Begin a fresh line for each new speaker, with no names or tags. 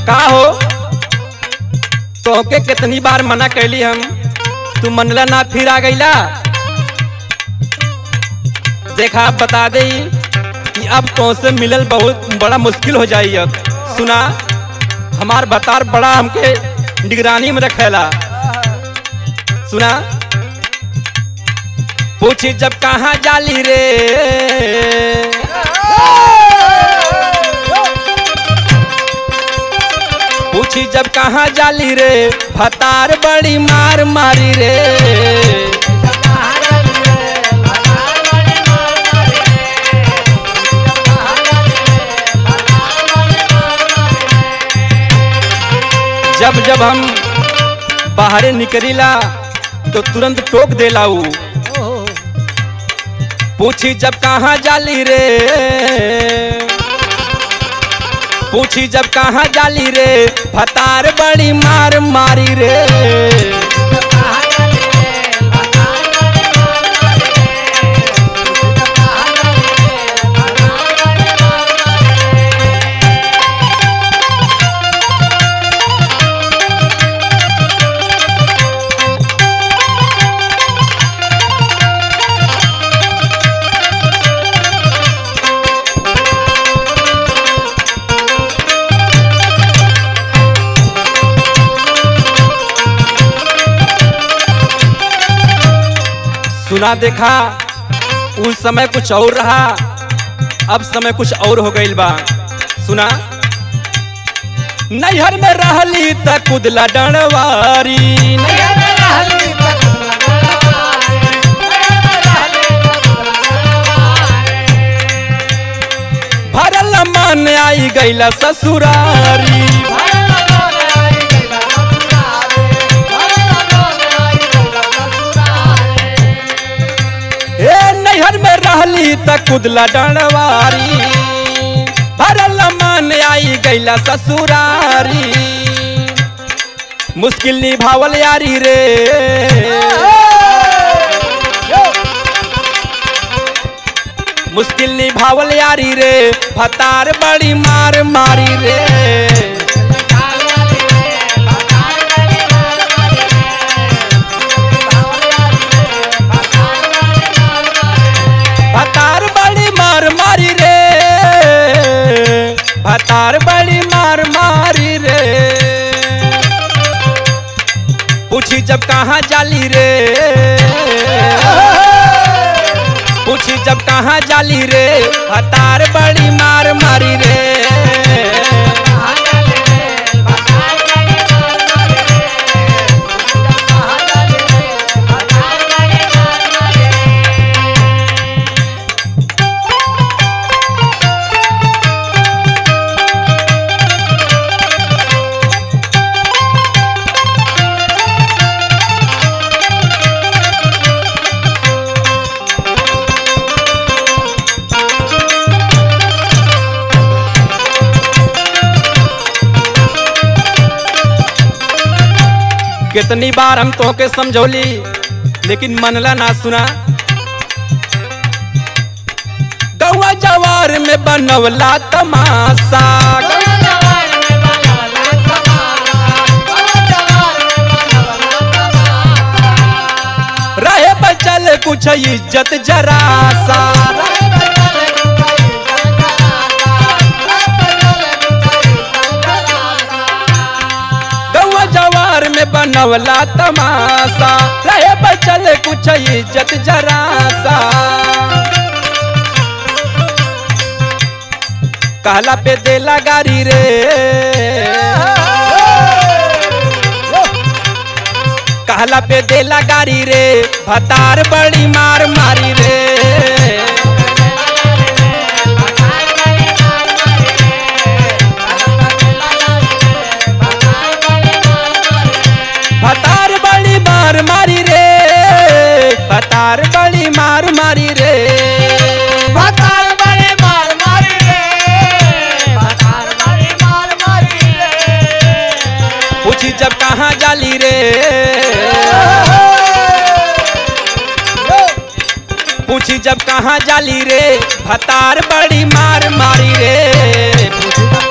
का हो तोहके कितनी बार मना कैली हम, तू मनला ना, फिर आ गईला। देखा आप बता दे कि अब तुमसे मिलल बहुत बड़ा मुश्किल हो जाई। अब सुना, हमार बतार बड़ा हमके निगरानी में रखेला। सुना, पूछी जब कहाँ जाली रे, पूछी जब कहाँ जाली रे, भतार बड़ी मार मारी रे। जब जब हम बाहरे निकलीला तो तुरंत टोक देला ऊ। पूछी जब कहाँ जाली रे, पूछी जब कहाँ जाली रे, भतार बड़ी मार मारी रे। सुना, देखा उस समय कुछ और रहा, अब समय कुछ और हो गईल बा। सुना, नैहर में रहली त कुदला डणवारी, भरल मन आई गईला ससुरारी। नैहर में रहली त कुदला डणवारी, भरल मन आई गईला ससुरारी। मुश्किल निभावल यारी रे, मुश्किल निभावल यारी रे, भतार बड़ी मार मारी रे। भतार बड़ी मार मारी रे, भतार बड़ी मार मारी रे। पूछी जब कहाँ जाली रे, पूछी जब कहाँ जाली रे, भतार बड़ी मार मारी रे। कितनी बार हम तोहके समझौली लेकिन मनला ना। सुना, गौवा जवार में बनवला तमाशा, रहे बचल कुछ इज्जत जरा सा। बनवला तमाशा, रहे बचल कुछ इज्जत जरा सा। कहला पे देला गारी रे, कहला पे देला गारी रे, भतार बड़ी मार मारी रे। भतार बड़ी मार मारी रे, भतार बड़ी मार मारी रे।
भतार बड़ी मार मारी रे, भतार बड़ी मार मारी रे।
पूछी जब कहाँ जाली रे, पूछी जब कहाँ जाली रे, भतार बड़ी मार मारी रे।